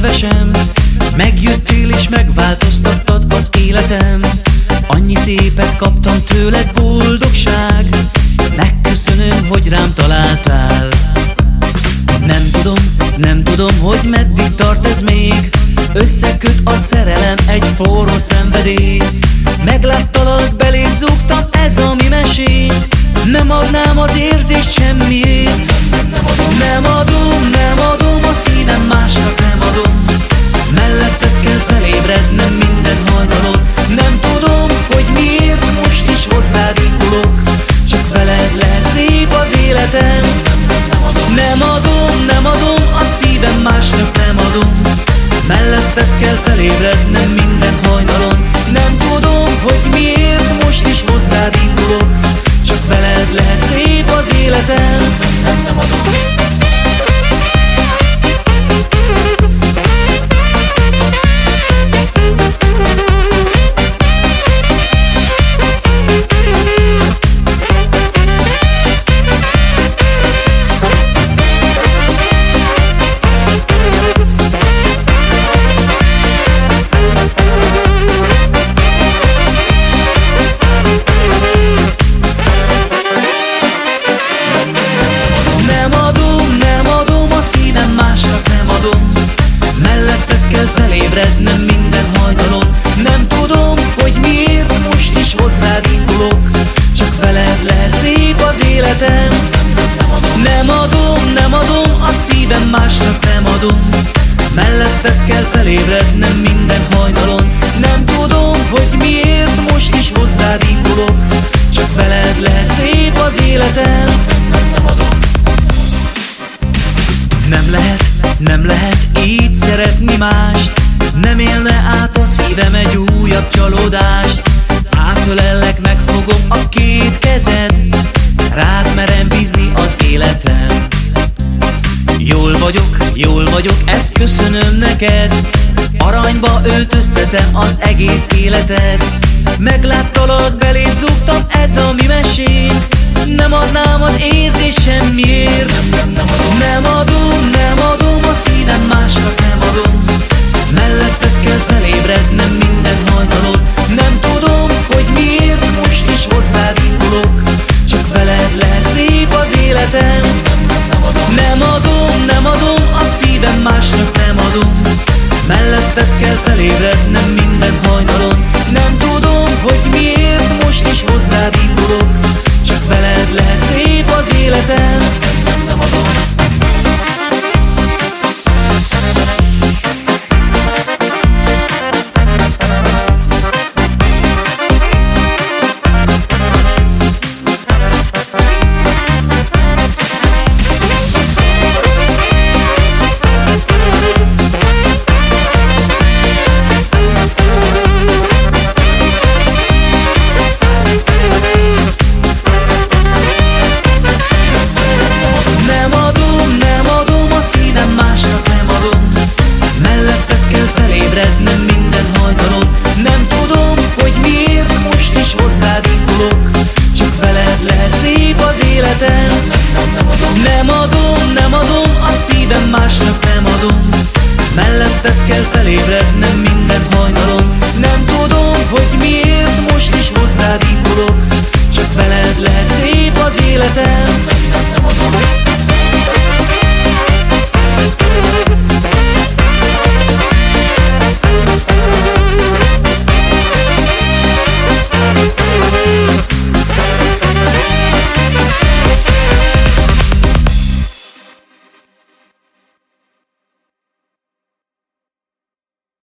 kedvesem, megjöttél és megváltoztattad az életem. Annyi szépet kaptam tőled, boldogság, megköszönöm, hogy rám találtál. Nem tudom, hogy meddig tart ez még, összeköt a szerelem egy forró szenvedély. Megláttalak, beléd zúgtam, ez a mi mesénk, nem adnám az érzést semmiért. Nem adom a szívem, másnak nem adom, melletted kell felébrednem minden hajnalon. Nem tudom, hogy miért most is hozzád indulok, csak veled lehet szép az életem. Nem adom a szívem, másnak nem adom, melletted kell felébrednem minden hajnalon. Nem tudom, hogy miért most is hozzád indulok, csak veled lehet szép az életem. Nem adom. Felébrednem minden hajnalon. Nem tudom, hogy miért most is hozzád indulok, csak veled lehet szép az életem. Nem adom a szívem, másnak nem adom, melletted kell felébrednem minden hajnalon. Nem tudom, hogy miért most is hozzád indulok, csak veled lehet szép az életem. Nem lehet így szeretni mást, nem élne át a szívem egy újabb csalódást. Átölellek, megfogom a két kezed, rád merem bízni az életem. Jól vagyok, ezt köszönöm neked, aranyba öltöztetem az egész életed. Megláttalak, beléd zúgtam, ez a mi mesénk, nem adnám az érzés semmiért. Nem adom a szívem, másnak nem adom, melletted kell felébrednem minden hajnalon. Nem tudom, hogy miért most is hozzád indulok, csak veled lehet szép az életem. Nem adom a szívem, másnak nem adom, melletted kell felébrednem minden hajnalon. Nem tudom, hogy miért most is hozzád indulok, csak veled lehet szép az életem. Nem adom. Felébrednem minden hajnalon. Nem tudom, hogy miért most is hozzád indulok, csak veled lehet szép az életem. Nem adom a szívem, másnak nem adom, melletted kell felébrednem minden hajnalon. Nem tudom, hogy miért most is hozzád indulok, csak veled lehet szép az életem.